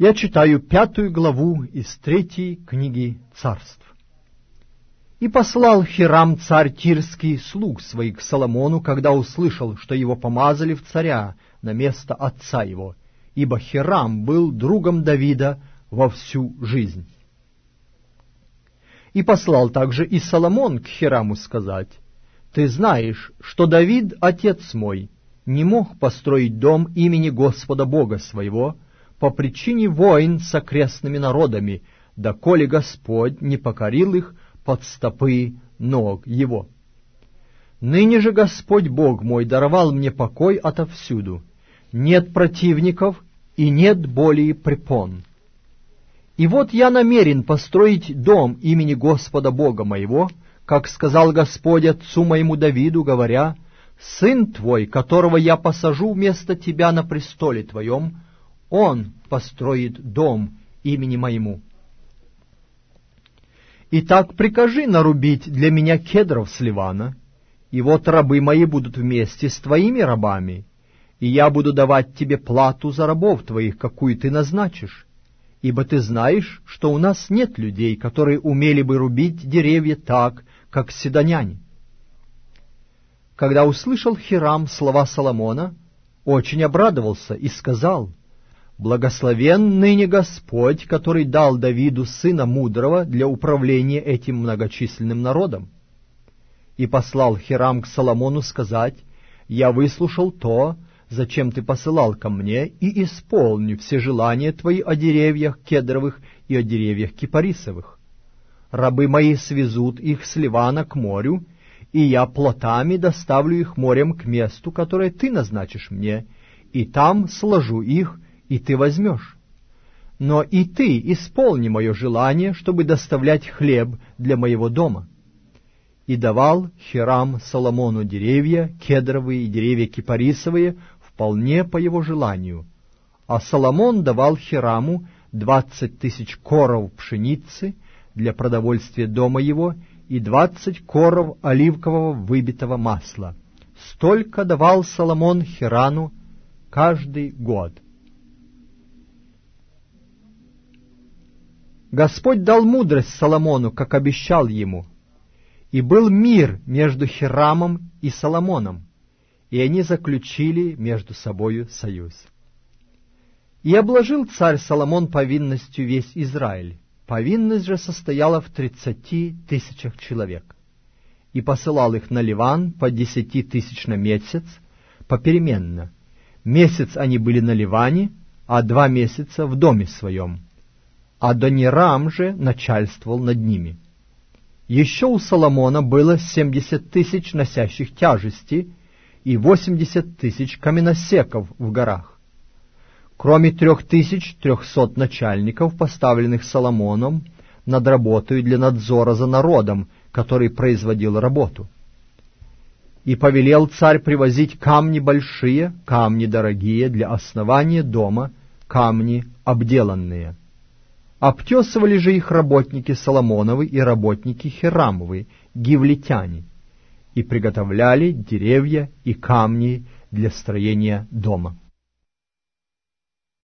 Я читаю 5 главу из 3 книги Царств. «И послал Хирам царь Тирский слуг своих к Соломону, когда услышал, что его помазали в царя на место отца его, ибо Хирам был другом Давида во всю жизнь. И послал также и Соломон к Хираму сказать: Ты знаешь, что Давид, отец мой, не мог построить дом имени Господа Бога своего по причине войн с окрестными народами, доколе Господь не покорил их под стопы ног его. Ныне же Господь Бог мой даровал мне покой отовсюду, нет противников и нет более препон. И вот я намерен построить дом имени Господа Бога моего, как сказал Господь отцу моему Давиду, говоря: Сын твой, которого я посажу вместо тебя на престоле твоем, он построит дом имени моему. Итак, прикажи нарубить для меня кедров с Ливана, и вот рабы мои будут вместе с твоими рабами, и я буду давать тебе плату за рабов твоих, какую ты назначишь, ибо ты знаешь, что у нас нет людей, которые умели бы рубить деревья так, как сидоняне». Когда услышал Хирам слова Соломона, очень обрадовался и сказал: «Благословен ныне Господь, который дал Давиду сына мудрого для управления этим многочисленным народом». И послал Хирам к Соломону сказать: «Я выслушал то, зачем ты посылал ко мне, и исполню все желания твои о деревьях кедровых и о деревьях кипарисовых. Рабы мои свезут их с Ливана к морю, и я плотами доставлю их морем к месту, которое ты назначишь мне, и там сложу их, и ты возьмешь. Но и ты исполни мое желание, чтобы доставлять хлеб для моего дома». И давал Хирам Соломону деревья кедровые и деревья кипарисовые вполне по его желанию, а Соломон давал Хираму 20 000 коров пшеницы для продовольствия дома его и 20 коров оливкового выбитого масла. Столько давал Соломон Хирану каждый год. Господь дал мудрость Соломону, как обещал ему, и был мир между Хирамом и Соломоном, и они заключили между собою союз. И обложил царь Соломон повинностью весь Израиль. Повинность же состояла в 30 000 человек. И посылал их на Ливан по 10 000 на месяц, попеременно. Месяц они были на Ливане, а 2 месяца в доме своем. Адонирам же начальствовал над ними. Еще у Соломона было 70 000 носящих тяжести и 80 000 каменосеков в горах, кроме 3300 начальников, поставленных Соломоном над работой для надзора за народом, который производил работу. И повелел царь привозить камни большие, камни дорогие для основания дома, камни обделанные. Обтесывали же их работники Соломоновы и работники Хирамовы, гивлитяне, и приготовляли деревья и камни для строения дома.